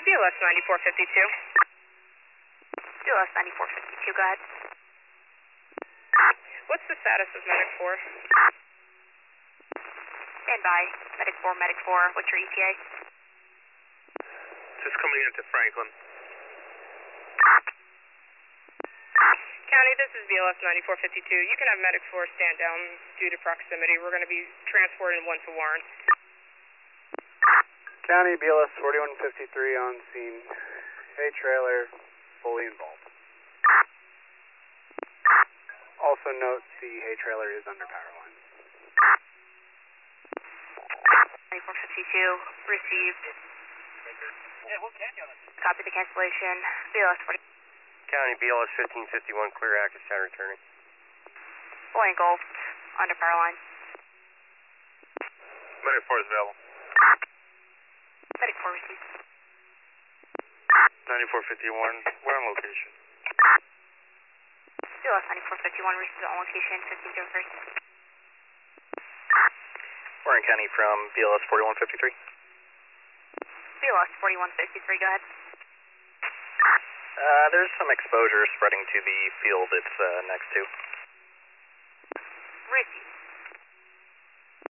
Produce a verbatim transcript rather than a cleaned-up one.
B L S ninety-four fifty-two. B L S ninety-four fifty-two, go ahead. What's the status of Medic four? Stand by. Medic four, Medic four. What's your E T A? Just coming into Franklin. County, this is B L S ninety-four fifty-two. You can have Medic four stand down due to proximity. We're going to be transporting one to Warren. County, B L S forty-one fifty-three on scene. Hay trailer fully involved. Also note the hay trailer is under power lines. ninety-four fifty-two, received. Yeah, what can you Copy the cancellation. B L S forty. County, B L S fifteen fifty-one, clear active center returning. Fully engulfed, under power line. Medic four is available. Medic four received. ninety-four fifty-one, we're on location. B L S ninety-four fifty-one, received on location, fifteen zero three. Warren County from B L S forty-one fifty-three. B L S forty-one fifty-three, go ahead. Uh, there's some exposure spreading to the field it's uh, next to. Received.